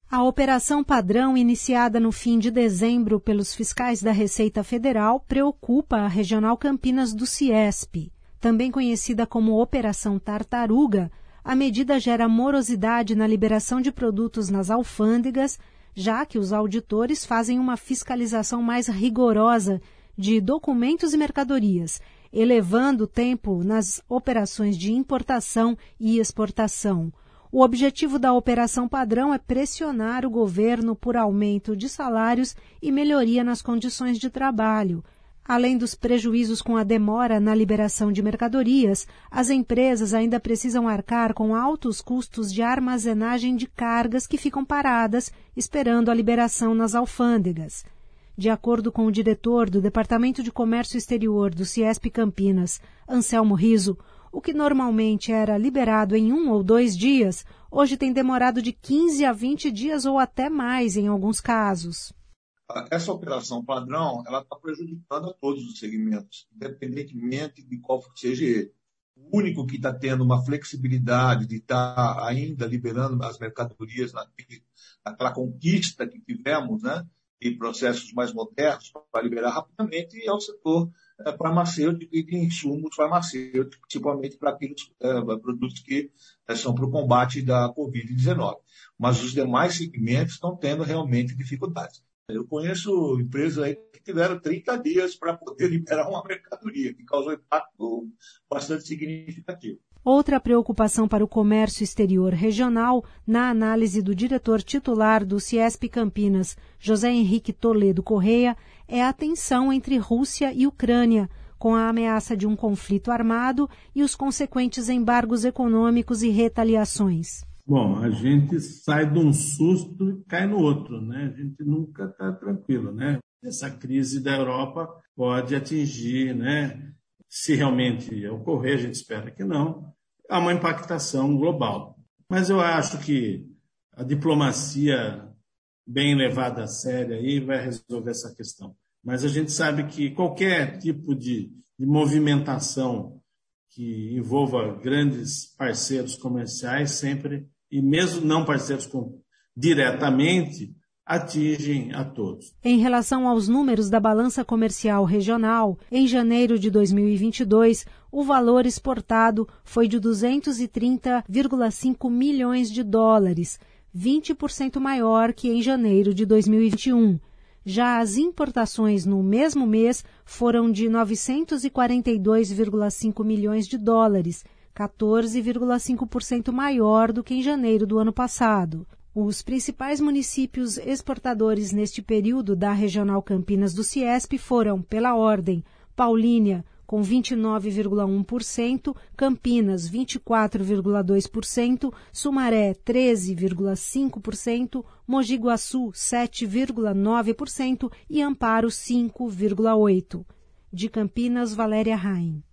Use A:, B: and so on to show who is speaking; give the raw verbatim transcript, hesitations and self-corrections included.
A: A Operação Padrão, iniciada no fim de dezembro pelos fiscais da Receita Federal, preocupa a Regional Campinas do Ciesp. Também conhecida como Operação Tartaruga, a medida gera morosidade na liberação de produtos nas alfândegas, já que os auditores fazem uma fiscalização mais rigorosa de documentos e mercadorias, elevando o tempo nas operações de importação e exportação. O objetivo da Operação Padrão é pressionar o governo por aumento de salários e melhoria nas condições de trabalho. Além dos prejuízos com a demora na liberação de mercadorias, as empresas ainda precisam arcar com altos custos de armazenagem de cargas que ficam paradas, esperando a liberação nas alfândegas. De acordo com o diretor do Departamento de Comércio Exterior do Ciesp Campinas, Anselmo Riso, o que normalmente era liberado em um ou dois dias, hoje tem demorado de quinze a vinte dias ou até mais em alguns casos.
B: Essa operação padrão ela está prejudicando a todos os segmentos, independentemente de qual seja ele. O único que está tendo uma flexibilidade de estar tá ainda liberando as mercadorias naquele, naquela conquista que tivemos, né, em processos mais modernos para liberar rapidamente é o setor é, farmacêutico e de insumos farmacêuticos, principalmente para aqueles é, produtos que é, são para o combate da covid dezenove. Mas os demais segmentos estão tendo realmente dificuldades. Eu conheço empresas aí que tiveram trinta dias para poder liberar uma mercadoria, que causou impacto bastante significativo.
A: Outra preocupação para o comércio exterior regional, na análise do diretor titular do Ciesp Campinas, José Henrique Toledo Correia, é a tensão entre Rússia e Ucrânia, com a ameaça de um conflito armado e os consequentes embargos econômicos e retaliações.
C: Bom, a gente sai de um susto e cai no outro, né? A gente nunca está tranquilo, né? Essa crise da Europa pode atingir, né? Se realmente ocorrer, a gente espera que não, há uma impactação global. Mas eu acho que a diplomacia bem levada a sério aí vai resolver essa questão. Mas a gente sabe que qualquer tipo de, de movimentação que envolva grandes parceiros comerciais sempre, e mesmo não parceiros com, diretamente, atingem a todos.
A: Em relação aos números da balança comercial regional, em janeiro de dois mil e vinte e dois, o valor exportado foi de duzentos e trinta vírgula cinco milhões de dólares, vinte por cento maior que em janeiro de dois mil e vinte e um. Já as importações no mesmo mês foram de novecentos e quarenta e dois vírgula cinco milhões de dólares, quatorze vírgula cinco por cento maior do que em janeiro do ano passado. Os principais municípios exportadores neste período da Regional Campinas do Ciesp foram, pela ordem, Paulínia, com vinte e nove vírgula um por cento, Campinas, vinte e quatro vírgula dois por cento, Sumaré, treze vírgula cinco por cento, Mogi Guaçu, sete vírgula nove por cento e Amparo, cinco vírgula oito por cento. De Campinas, Valéria Raim.